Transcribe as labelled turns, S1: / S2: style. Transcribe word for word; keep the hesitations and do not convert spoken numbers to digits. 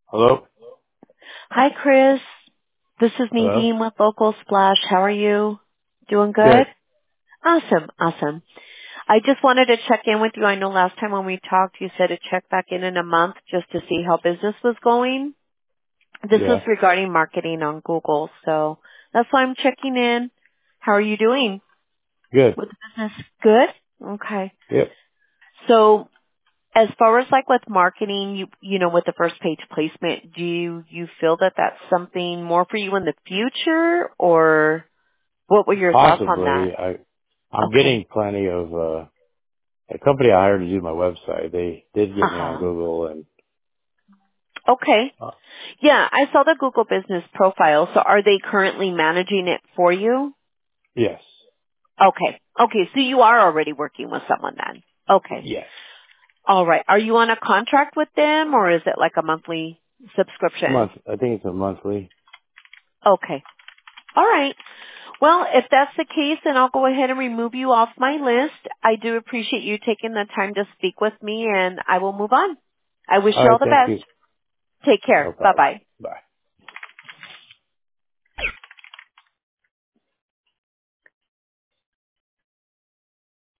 S1: Hello?
S2: Hi, Chris. This is
S1: Hello?
S2: Nadine with Local Splash. How are you? Doing
S1: Good.
S2: good? Awesome, awesome. I just wanted to check in with you. I know last time when we talked, you said to check back in in a month just to see how business was going. This was
S1: Yeah.
S2: regarding marketing on Google, so that's why I'm checking in. How are you doing
S1: Good.
S2: with the business? Good? Okay.
S1: Yep.
S2: So as far as like with marketing, you you know, with the first page placement, do you, you feel that that's something more for you in the future, or what were your thoughts on
S1: Possibly.
S2: that?
S1: I, I'm
S2: Okay.
S1: getting plenty of, uh, a company I hired to do my website. They did get me on
S2: Uh-huh.
S1: Google and,
S2: Okay.
S1: uh,
S2: Yeah, I saw the Google Business Profile. So are they currently managing it for you?
S1: yes.
S2: Okay. Okay, so you are already working with someone then. Okay.
S1: Yes.
S2: All right. Are you on a contract with them, or is it like a monthly
S1: Month.
S2: subscription?
S1: I think it's a monthly.
S2: Okay. All right. Well, if that's the case, then I'll go ahead and remove you off my list. I do appreciate you taking the time to speak with me, and I will move on. I wish
S1: All
S2: you all
S1: right.
S2: the
S1: Thank
S2: best.
S1: you.
S2: Take
S1: No
S2: care.
S1: problem.
S2: Bye-bye.